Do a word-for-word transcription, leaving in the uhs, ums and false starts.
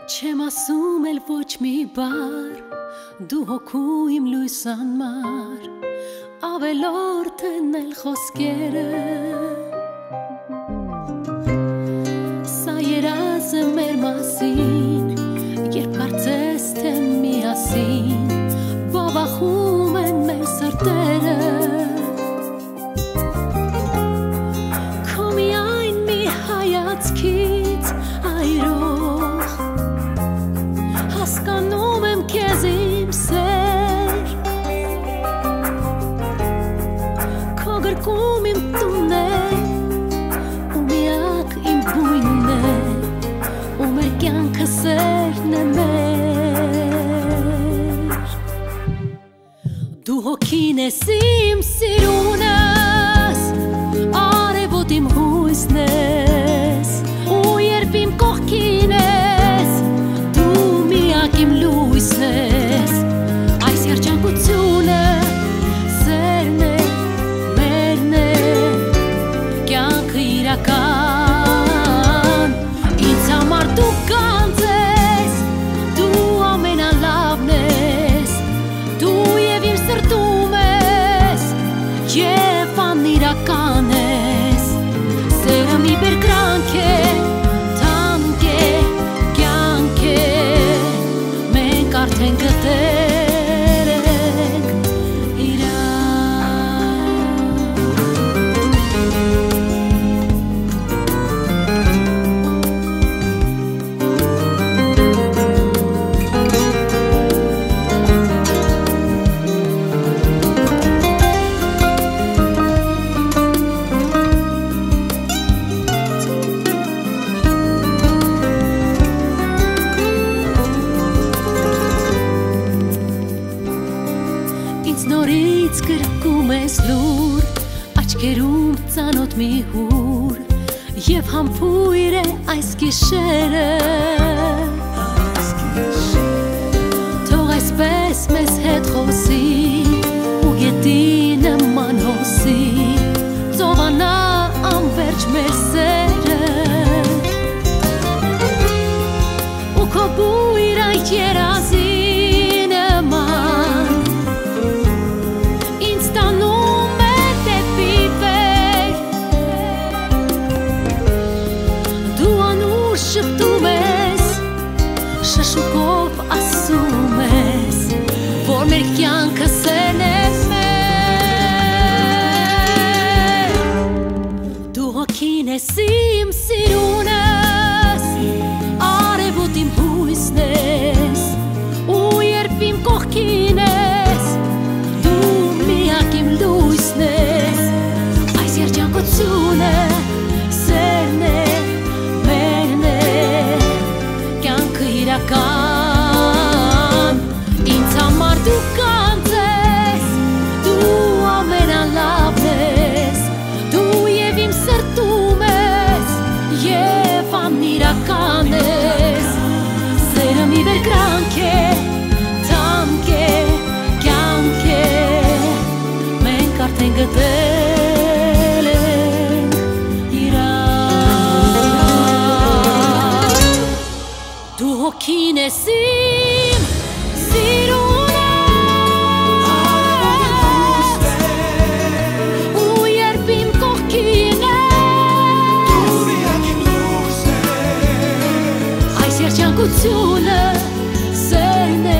Չեմ ասում էլ ոչ մի բառ, դու հոգու իմ լույսան մար, ավելորդ են էլ խոսքերը, սա երազ է մեր մասին, երբ կարծես թե միասին, բավախում են մեր սրտերը, քո միայն մի հայացքից այրող, հասկանում եմ քեզ իմ սեր, քո գրկում իմ տունն է, ու միակ իմ բույնն է, ու մեր կյանքը սերն է մեր, դու հոգին ես իմ սիրունս, արևոտ իմ հույսն ես, ու երբ իմ կողքին ես, դու միակ իմ լույսն ես, այս երջանկությունը սերն է, մերն է, կյանքը իրական, ինձ համար դու կանձ ես, դու ամենալավն ես, դու և իմ սրտում ես, և անիրական ես, սերը մի բերկրանք է, թանկ է, կյանք է, մենք արդեն գտել ենք Ինձ նորից գրկում ես լուր, աչքերում ծանոթ մի հուր, և համբույր է այս գիշերը, թող այսպես մեզ հետ խոսի, ու գետի նման հոսի, ծովանա անվերջ մեր սերը, ու քո բույր այդ երազի նման, ինձ տանում է դեպի վեր, դու անուր շպտում ես, շշուկով ասում ես, որ մեր կյանքը սերն է մեր, դու հոգին ես իմ սիրունս, արևոտ իմ հույսն ես, ու երբ իմ կողքին ես, դու միակ իմ լույսն ես, այս երջանկությունը սերն է, մերն է, կյանքը իրական, ինձ համար դու կանձ ես, դու ամենալավն ես, դու և իմ սրտում ես, և անիրական ես, սերը մի բերկրանք է, թանկ է, կյանք է, մենք արդեն գտել ենք իրար, դու հոգին ես իմ սիրունս, ու երբ իմ կողքին ես, այս երջանկությունը սերն է